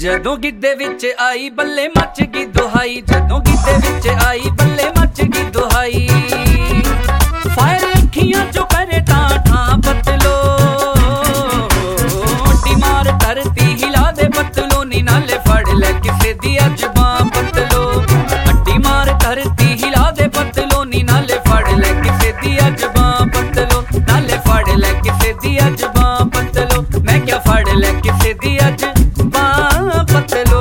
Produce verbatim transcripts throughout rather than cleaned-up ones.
ਜਦੋਂ ਗਿੱਧੇ ਵਿੱਚ ਆਈ ਬੱਲੇ ਮੱਚ ਗਈ ਦੁਹਾਈ, ਜਦੋਂ ਗਿੱਧੇ ਵਿੱਚ ਆਈ ਬੱਲੇ ਮੱਚ ਗਈ ਦੁਹਾਈ। ਫਾਇਰ ਅੱਖੀਆਂ ਚੋਂ ਕਰੇ ਤਾਂ ਠਾਂ ਪਤਲੋ, ਡਿਮਾਰ ਧਰਤੀ ਹਿਲਾ ਦੇ ਪਤਲੋ ਨੀ ਨਾਲੇ ਫੜ ਲੈ ਕਿਸੇ ਦੀ ਅੱਜ ਬਾਂਹ ਪਤਲੋ। ਅੱਡੀ ਮਾਰ ਧਰਤੀ ਹਿਲਾ ਦੇ ਪਤਲੋ ਨੀ ਨਾਲੇ ਫੜ ਲੈ ਕਿਸੇ ਦੀ ਅੱਜ ਬਾਂਹ ਪਤਲੋ, ਨਾਲੇ ਫੜ ਲੈ ਕਿਸੇ ਦੀ ਅੱਜ ਬਾਂਹ ਪਤਲੋ। ਮੈਂ ਕਿਆ ਫੜ ਲੈ ਕਿਸੇ ਦੀ ਅੱਜ ਬਾਂਹ ਪਤਲੋ।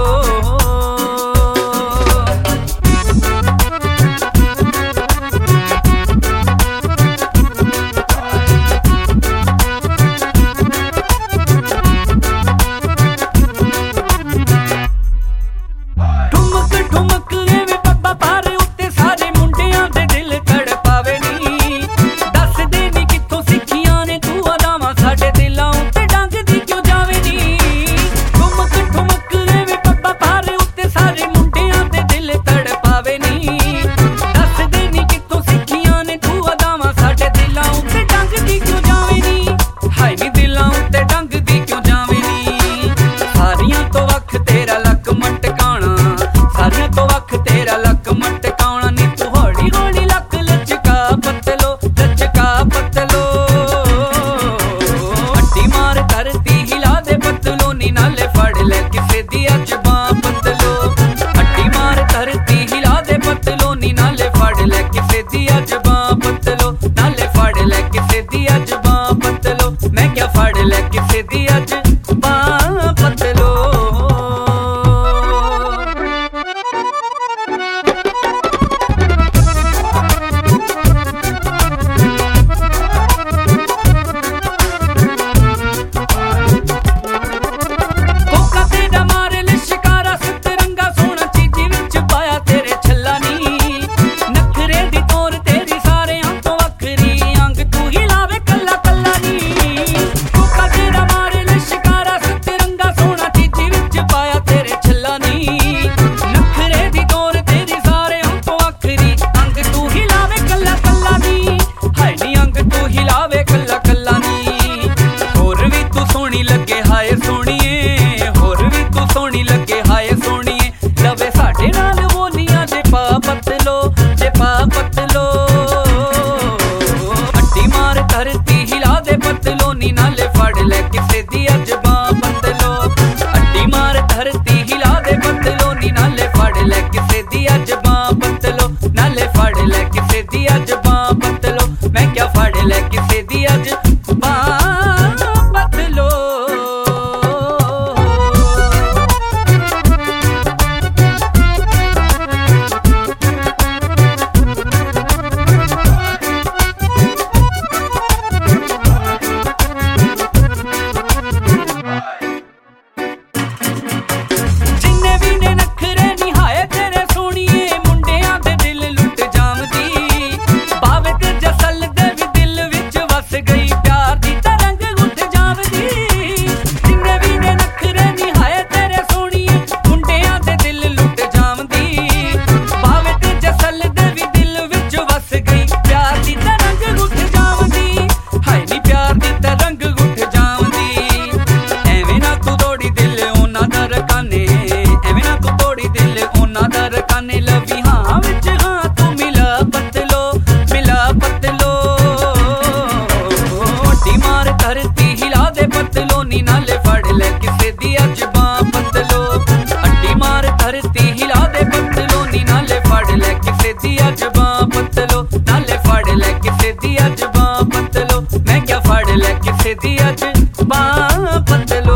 मैं क्या फड़ ले किसे दी अज बांह पतलो।